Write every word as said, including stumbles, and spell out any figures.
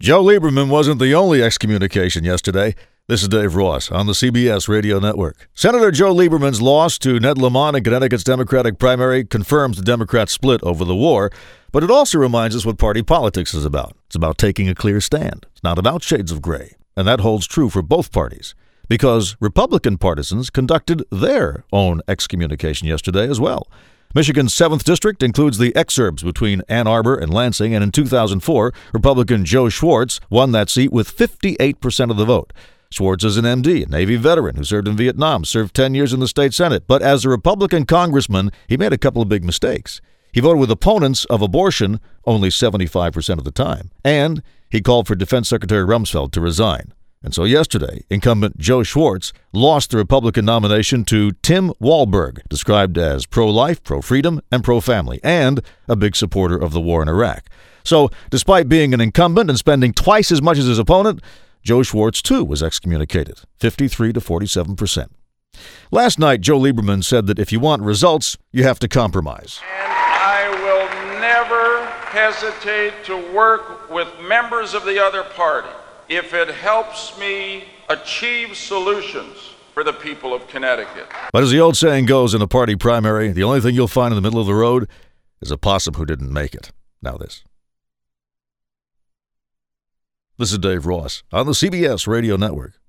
Joe Lieberman wasn't the only excommunication yesterday. This is Dave Ross on the C B S Radio Network. Senator Joe Lieberman's loss to Ned Lamont in Connecticut's Democratic primary confirms the Democrats' split over the war, but it also reminds us what party politics is about. It's about taking a clear stand. It's not about shades of gray, and that holds true for both parties, because Republican partisans conducted their own excommunication yesterday as well. Michigan's seventh District includes the exurbs between Ann Arbor and Lansing, and in two thousand four, Republican Joe Schwartz won that seat with fifty-eight percent of the vote. Schwartz is an M D, a Navy veteran who served in Vietnam, served ten years in the state Senate, but as a Republican congressman, he made a couple of big mistakes. He voted with opponents of abortion only seventy-five percent of the time, and he called for Defense Secretary Rumsfeld to resign. And so yesterday, incumbent Joe Schwartz lost the Republican nomination to Tim Walberg, described as pro-life, pro-freedom, and pro-family, and a big supporter of the war in Iraq. So, despite being an incumbent and spending twice as much as his opponent, Joe Schwartz, too, was excommunicated, fifty-three to forty-seven percent. Last night, Joe Lieberman said that if you want results, you have to compromise. And I will never hesitate to work with members of the other party if it helps me achieve solutions for the people of Connecticut. But as the old saying goes in a party primary, the only thing you'll find in the middle of the road is a possum who didn't make it. Now this. This is Dave Ross on the C B S Radio Network.